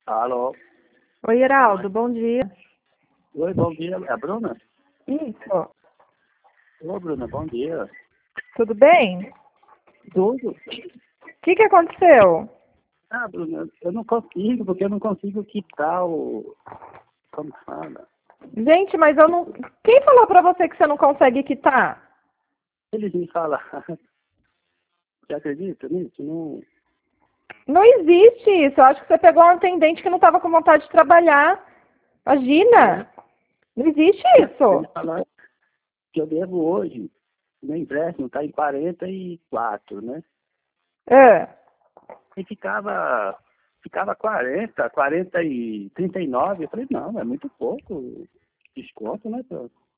Alô? Oi, Heraldo, bom dia. Oi, bom dia. É a Bruna? Isso, Ô, Bruna, bom dia. tudo bem? Tudo? O que aconteceu? Ah, Bruna, eu não consigo, porque eu não consigo quitar o... Como fala? Gente, mas eu não... Quem falou pra você que você não consegue quitar? Eles me falam... Você acredita nisso? Não... Não existe isso. Eu acho que você pegou um atendente que não estava com vontade de trabalhar. Imagina. Não existe Eles isso. falaram que eu devo hoje, meu empréstimo está em 44, né? É. E ficava 40 e 39. Eu falei, não, é muito pouco desconto, né?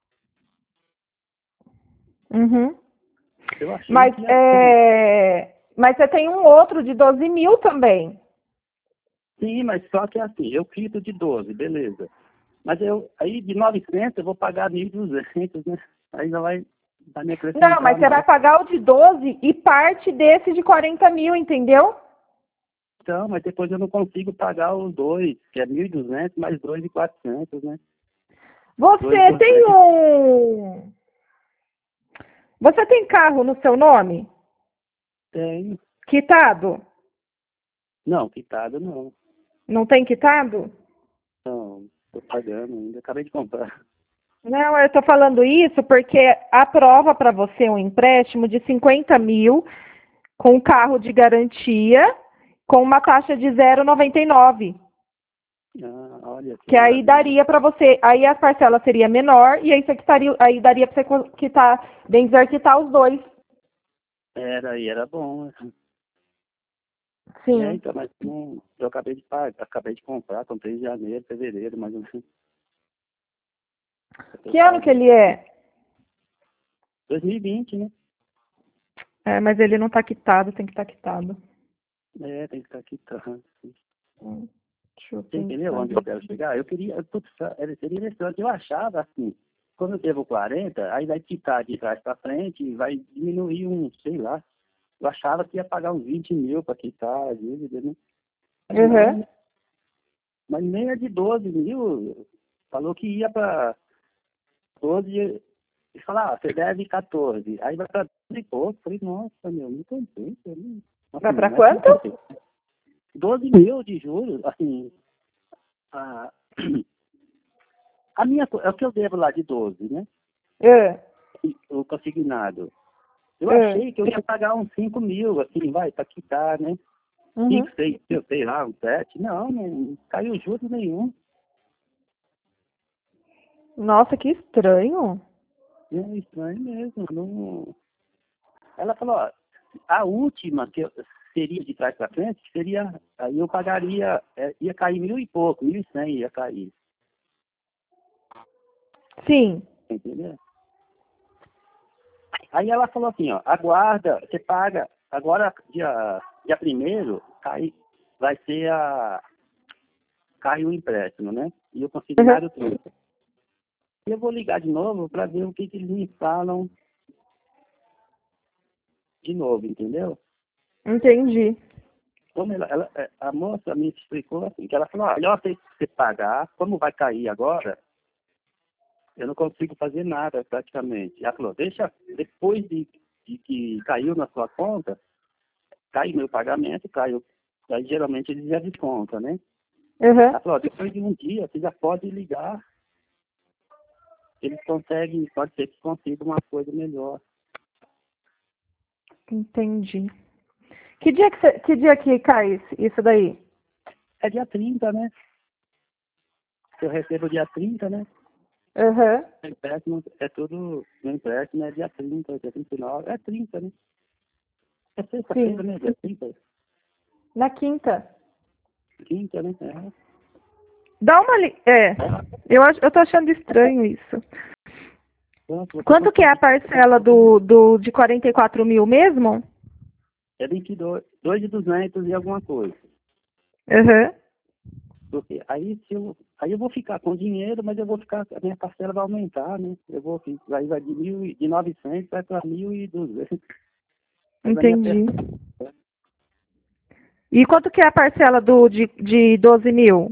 Uhum. Eu achei Mas, que ia ter. mas você tem um outro de 12 mil também. Sim, mas só que assim, eu quito de 12, beleza. Mas aí de 900 eu vou pagar 1.200, né? Aí já vai me Não, mas acrescentar você vai mais. pagar o de 12 e parte desse de 40 mil, entendeu? Então, mas depois eu não consigo pagar os dois, que é 1.200 mais 2.400, né? Você tem 2.200 um... Você tem carro no seu nome? tenho. Quitado? Não, quitado não. Não tem quitado? Não, tô pagando ainda. Acabei de comprar. Não, eu estou falando isso porque aprova para você um empréstimo de 50 mil com carro de garantia com uma taxa de 0,99. Ah, olha que Que aí maravilha. daria para você, aí a parcela seria menor e aí você quitaria, aí daria para você quitar, bem dizer, quitar os dois. Era bom, né? Sim. Então, mas não, eu acabei de pagar, acabei de comprar, comprei em janeiro, fevereiro, mais ou menos. Eu tô Que ano que pagando. ele é? 2020, né? É, mas ele não está quitado, tem que estar quitado. É, tem que estar quitando. Deixa eu Você entendeu pensar. onde eu quero chegar? Eu queria, putz, seria interessante. Eu achava assim, quando eu devo 40, aí vai quitar de trás para frente e vai diminuir sei lá. Eu achava que ia pagar uns 20 mil para quitar a dívida, né? Mas Uhum. não, mas nem a de 12 mil. Falou que ia para 12 e falar, você deve 14. Aí vai para 12 e pouco. Falei, nossa, meu, não compensa, né? Vai Assim, para não é que não quanto? compensa. 12 mil de juros, assim, a, é o que eu devo lá de 12, né? É, O consignado. Eu é. achei que eu ia pagar uns 5 mil, assim, vai, para quitar, né? Uhum. 5, 6, eu sei lá, uns 7. Não caiu juros nenhum. Nossa, que estranho. É estranho mesmo. Não... Ela falou, ó, a última seria de trás para frente, seria, aí eu pagaria, ia cair 1.000 e pouco, 1.100 ia cair, Sim. entendeu? Aí ela falou assim, ó, aguarda, você paga, agora dia primeiro vai ser cai o empréstimo, né? E o Uhum. consignado tudo. E eu vou ligar de novo para ver o que eles me falam de novo, entendeu? Entendi. Como a moça me explicou assim, que ela falou, olha, se você pagar, como vai cair agora, eu não consigo fazer nada praticamente. Ela falou, deixa, depois de que caiu na sua conta, cai meu pagamento, caiu. Aí geralmente eles já descontam, né? Uhum. Ela falou, depois de um dia, você já pode ligar, eles conseguem, pode ser que consiga uma coisa melhor. Entendi. Que dia que cai isso daí? É dia 30, né? Eu recebo dia 30, né? Uhum. O empréstimo é tudo, meu empréstimo é dia 30, dia 29, é 30, né? É Sim. sexta-feira, né? Dia 30, Na quinta. quinta, né? Dá uma eu tô achando estranho isso. Pronto, você Quanto que é a conseguir. parcela de 44 mil mesmo? É 22, 2.200 e alguma coisa. Uhum. Porque aí eu vou ficar com dinheiro, mas eu vou ficar, a minha parcela vai aumentar, né? Aí vai de 900 vai para 1.200. Aí vai me Entendi. apertar. E quanto que é a parcela de 12 mil?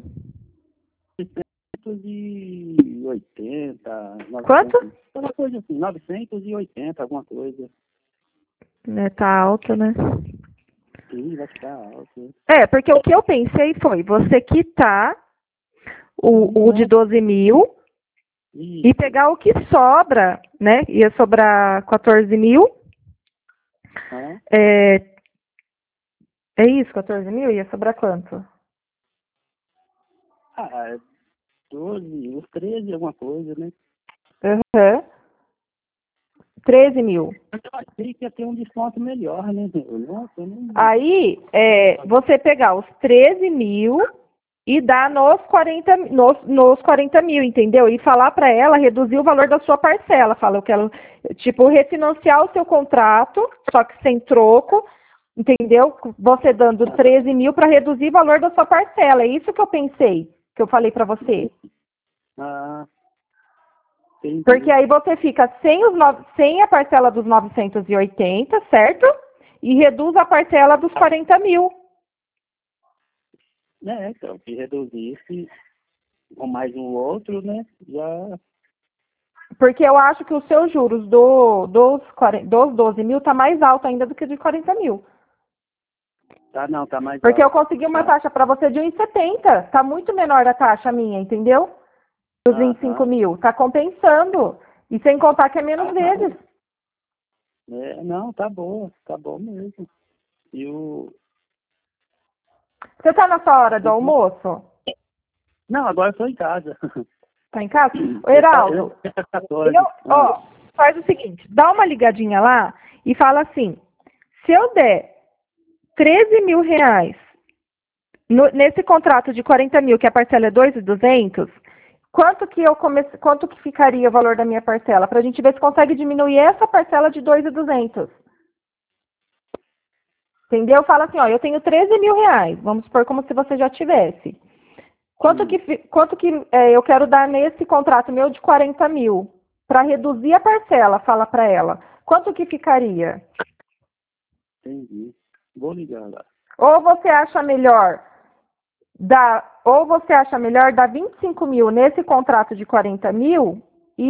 980, Quanto? 900, alguma coisa assim, 980, alguma coisa. Né, tá alto, né? Sim, vai ficar alto. É, porque o que eu pensei foi você quitar o de Não, 12 mil e isso. pegar o que sobra, né? Ia sobrar 14 mil. Hã? É, é isso, 14 mil? Ia sobrar quanto? Ah, 12, uns 13, alguma coisa, né? Aham. 13 mil. Mas eu achei que ia ter um desconto melhor, né? Nossa, eu não... Aí, você pegar os 13 mil e dar nos 40 mil, entendeu? E falar para ela reduzir o valor da sua parcela. Fala, eu quero, tipo, refinanciar o seu contrato, só que sem troco, entendeu? Você dando 13 mil para reduzir o valor da sua parcela. É isso que eu pensei, que eu falei para você. Ah, Porque entendi. aí você fica sem a parcela dos 980, certo? E reduz a parcela dos 40 mil. Então, se reduzisse com mais um outro, né? Já... Porque eu acho que os seus juros dos 12 mil tá mais alto ainda do que de 40 mil. Tá, não, tá mais Porque eu alto. consegui uma Tá? taxa para você de 1,70. Tá muito menor a taxa minha, entendeu? Dos 25 Aham. mil. Tá compensando. E sem contar que é menos vezes. Não, tá bom mesmo. E o... Você tá na sua hora do almoço? Não, agora eu tô em casa. Tá em casa? Ô, Eu Heraldo, 14. faz o seguinte, dá uma ligadinha lá e fala assim, se eu der 13 mil reais nesse contrato de 40 mil, que a parcela é 2.200, quanto que ficaria o valor da minha parcela? Para a gente ver se consegue diminuir essa parcela de 2.200. Entendeu? Fala assim, ó, eu tenho 13 mil reais, vamos supor como se você já tivesse. Quanto que eu quero dar nesse contrato meu de 40 mil? Para reduzir a parcela, fala para ela. Quanto que ficaria? Entendi. Vou ligar lá. Ou você acha melhor dar 25 mil nesse contrato de 40 mil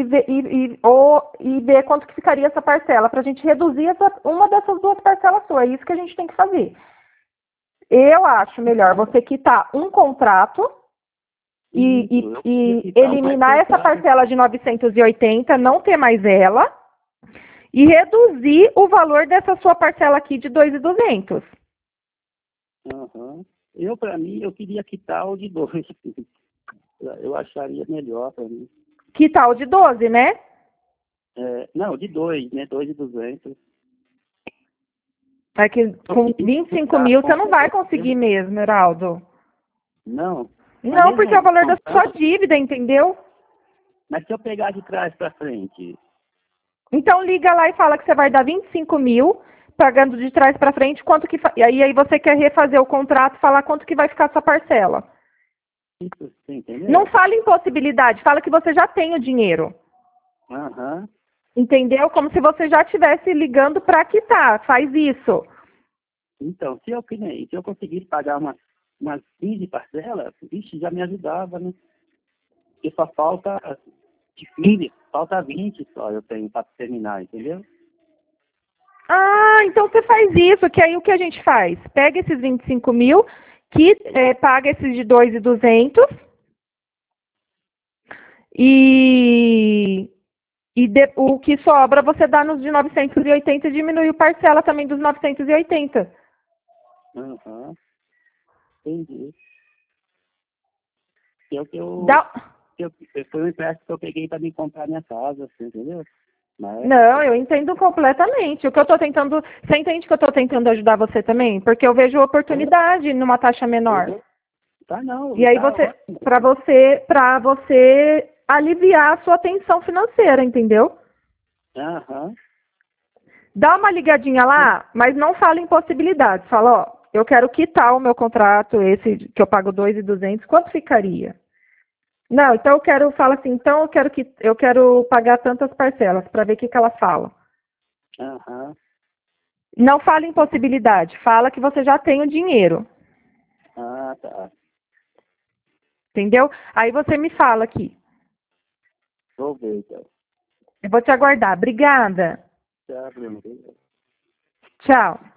e ver quanto que ficaria essa parcela, para a gente reduzir uma dessas duas parcelas suas. É isso que a gente tem que fazer. Eu acho melhor você quitar um contrato Isso, eu queria e quitar o mais eliminar essa pesado. parcela de 980, não ter mais ela, e reduzir o valor dessa sua parcela aqui de 2.200. Aham. Pra mim, eu queria quitar o de 2. Eu acharia melhor pra mim. Que tal de 12, né? Não, de 2, né? 2.200. É que Eu com queria 25 quitar mil você com não vai conseguir mesmo, Heraldo. Não. Mas Não, porque é o mesmo valor da sua contando, dívida, entendeu? mas se eu pegar de trás pra frente, Então liga lá e fala que você vai dar 25 mil, pagando de trás para frente, e aí você quer refazer o contrato, falar quanto que vai ficar essa parcela. isso, você Não entendeu? fala em possibilidade, fala que você já tem o dinheiro. Aham. Entendeu? Como se você já estivesse ligando para quitar. Faz isso. Então, se eu conseguisse pagar umas 15 parcelas, vixe, já me ajudava, né? Porque só falta de 15, falta 20 só eu tenho para terminar, entendeu? Ah, então você faz isso, que aí o que a gente faz? Pega esses 25 mil, paga esses de 2.200 e, o que sobra você dá nos de 980 e diminui o parcela também dos 980. Aham, entendi. Que é o que Dá... foi um empréstimo que eu peguei para me comprar minha casa, assim, entendeu? Na Não, época. eu entendo completamente. O que eu tô tentando. Você entende que eu tô tentando ajudar você também? Porque eu vejo oportunidade numa taxa menor. Tá, não, E aí tá ótimo. para você aliviar a sua tensão financeira, entendeu? Aham, Dá uma ligadinha lá, mas não fala em possibilidades. Fala, ó, eu quero quitar o meu contrato, esse que eu pago 2.200, quanto ficaria? Não, então fala assim, então eu quero pagar tantas parcelas para ver o que ela fala. aham. Não fala em possibilidade, fala que você já tem o dinheiro. Ah, tá. Entendeu? Aí você me fala aqui. Vou ver, então. Eu vou te aguardar. Obrigada. Tchau, Bruno. Tchau.